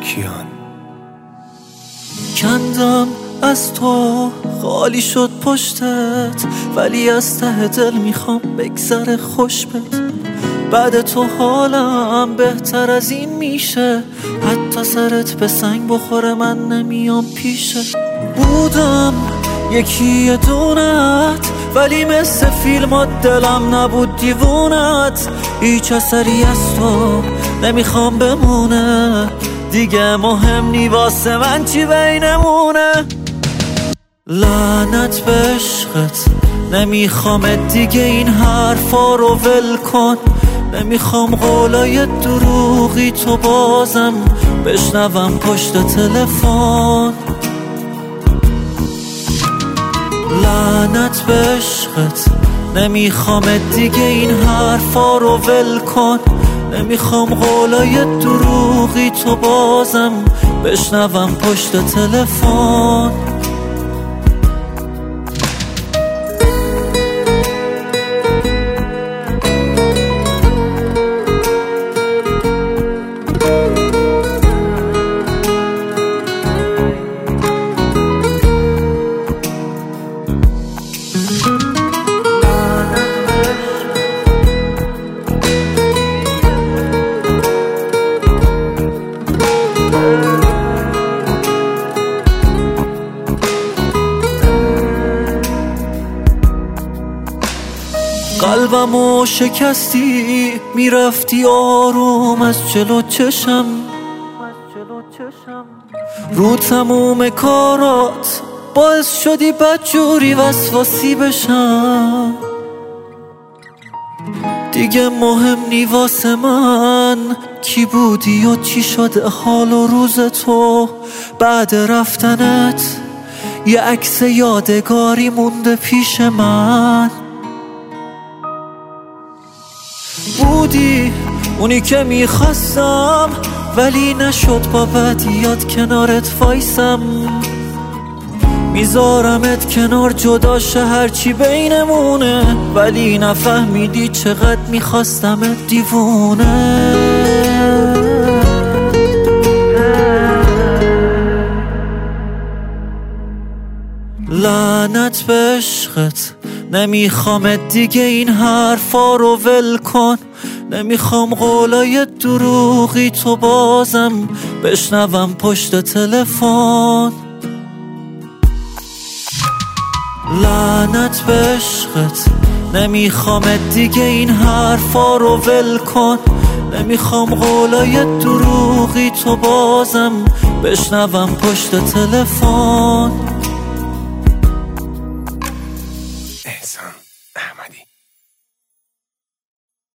کیان. کندم از تو، خالی شد پشتت، ولی از ته دل میخوام بگذره خوش بت. بعد تو حالم بهتر از این میشه، حتی سرت به سنگ بخوره من نمیام پیشت. بودم یکی دونت، ولی مثل فیلمات دلم نبود دیوونت. هیچ اثری از تو نمیخوام بمونه، دیگه مهم نی واسه من چی بینمونه. لعنت به عشقت، نمیخوام دیگه این حرفا رو ول کن. نمیخوام قولای دروغی تو بازم بشنوم پشت تلفن. لعنت به عشقت، نمیخوام دیگه این حرفا رو ول کن. نمیخوام قولای دروغی تو بازم بشنوم پشت تلفن. قلبمو شکستی، میرفتی آروم از جلو چشم. رو تموم کارات باعث شدی بدجوری وسواسی بشم. دیگه مهم نی واسه من کی بودی و چی شد حال و روز تو. بعد رفتنت یه عکس یادگاری مونده پیش من. بودی اونی که میخواستم، ولی نشد با بدیات کنارت وایسم. میذارمت کنار جدا شه هرچی بینمونه، ولی نفهمیدی چقدر میخواستمت دیوونه. لعنت به عشقت، نمیخوام دیگه این حرفا رو ول کن. نمیخوام قولای دروغی تو بازم بشنوم پشت تلفن. لعنت به عشقت، نمیخوام دیگه این حرفا رو ول کن. نمیخوام قولای دروغی تو بازم بشنوم پشت تلفن.